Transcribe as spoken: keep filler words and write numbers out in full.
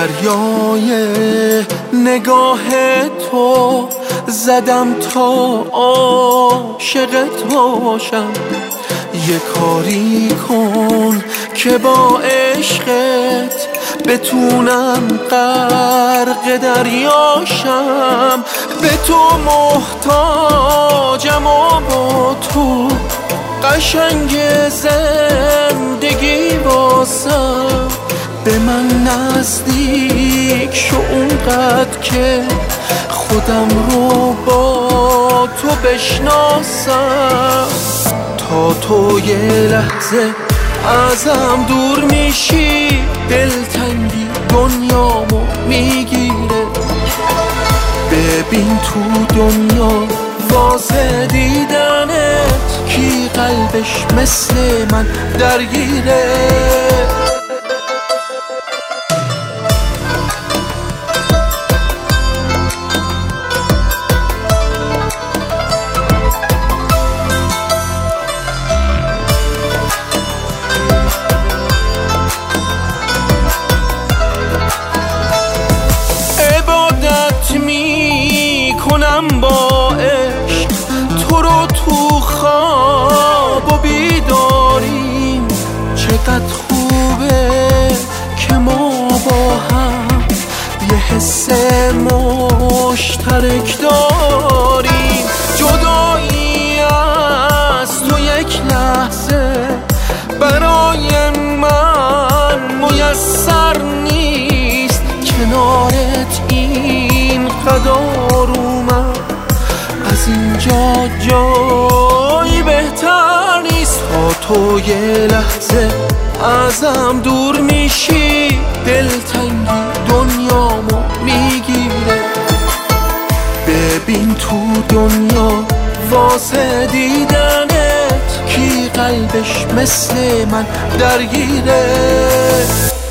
دریای نگاه تو زدم تا عاشقت باشم. یه کاری کن که با عشقت بتونم غرق دریاشم. به تو محتاجم و با تو قشنگ زندگی واسم. به من نزدیک شو اونقدر که خودم رو با تو بشناسم. تا تو یه لحظه ازم دور میشی دلتنگی دنیامو میگیره. ببین تو دنیا واسه دیدنت کی قلبش مثل من درگیره. کنم با عشق تو رو تو خواب و بیداریم. چقدر خوبه که ما با هم یه حس مشترک داریم. جدایی از تو یک لحظه برای من میسر نیست. کنارت این قدر از اینجا جایی بهتر نیست. تا تو یه لحظه ازم دور میشی دلتنگی دنیامو میگیره. ببین تو دنیا واسه دیدنت کی قلبش مثل من درگیره.